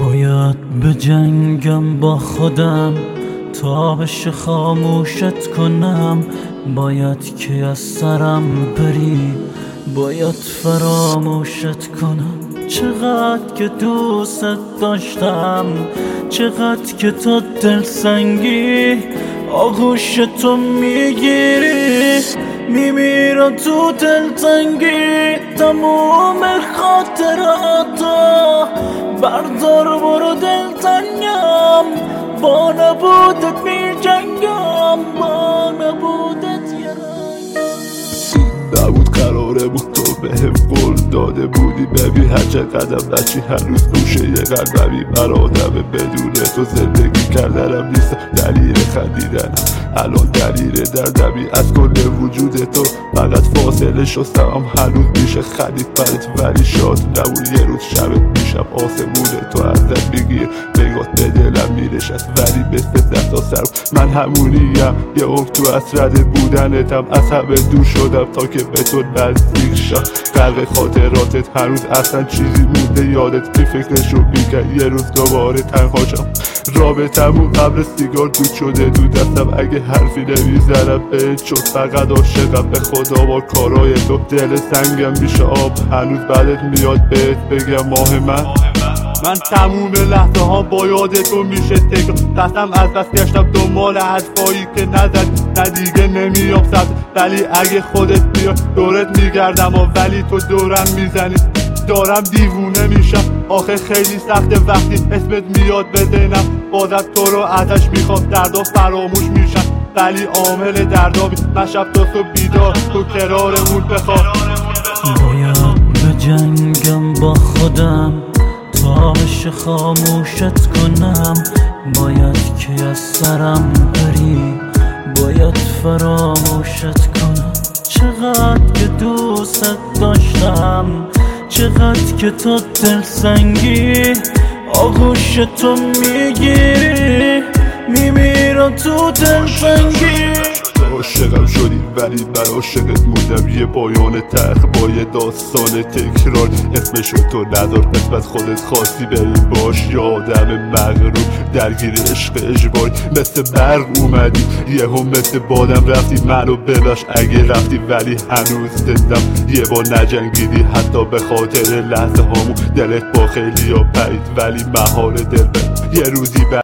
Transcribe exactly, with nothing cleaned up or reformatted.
باید به جنگم با خودم تا بشه خاموشت کنم. باید که از سرم بری، باید فراموشت کنم. چقدر که دوست داشتم، چقدر که تو دلسنگی آغوش تو میگیری، میمیرم تو دلتنگی. تموم خاطراتو بردار برو دلتنگم، با نبودت میجنگم، با نبودت یه رنگم. نبود قراره بود تو بهم قول داده بودی، ببین هر چقدر بچی هنوز گوشه یه قلبمی برادمه. بدون تو زندگی کردنم نیست دلیل خندیدنم، الان دلیل دردمی از کل وجود تو. فقط فاصله شستم هنوز میشه خندید برات، ولی شاد نبود یه روز شبت میشم آسمون تو ازت میگیر. نگات به دلم میرشست ولی مثل دست سرم من همونیم. یه عمر تو اسرده بودنتم، از همه دور شدم تا که به تو نزدیک شم. قلب خاطراتت هنوز اصلا چیزی مونده یادت که فکرشو میکرد یه روز دوباره تنها شم. رابطمون قبل سیگار دود شده تو دستم، اگه حرفی نمیزنم بهت شد فقط عاشقم. به خدا با کارای تو دل سنگم میشه آب، هنوز بعدت میاد بهت بگم ماه من. من تموم لحظه ها با یاد تو میشه تکرار، قسم از بس گشتم دنبال حرفایی که نزد، نه دیگه نمیام سبز. ولی اگه خودت بیای دورت میگردم و ولی تو دورم میزنی، دارم دیوونه میشم. آخه خیلی سخته وقتی اسمت میاد به ذهنم، بازم تو رو ازش میخوام. دردا فراموش میشن ولی عامل دردابی، من شب تا تو بیدار تو کنارمون بخوام. باید به جنگم با خودم تا بشه خاموشت کنم. باید که از سرم بری، باید فراموشت کنم. چقدر که دوست داشتم، چقدر که تو دلسنگی آغوش تو میگیری، میمیرم تو دلتنگی. عاشقم شدی ولی من عاشقت موندم، یه پایان تلخ با یه داستان تکرار. اسمشو تو نذار قسمت خودت خواستی بری باش، یه آدم مغرور درگیر عشق اجباری. مثل برق اومدی یهو مثل بادم رفتی، منو ببخش اگه رفتی ولی هنوز زندم. یه بار نجنگیدی حتی به خاطر لحظه هامون، دلت با خیلی ها پرید ولی محال دل بر یه روزی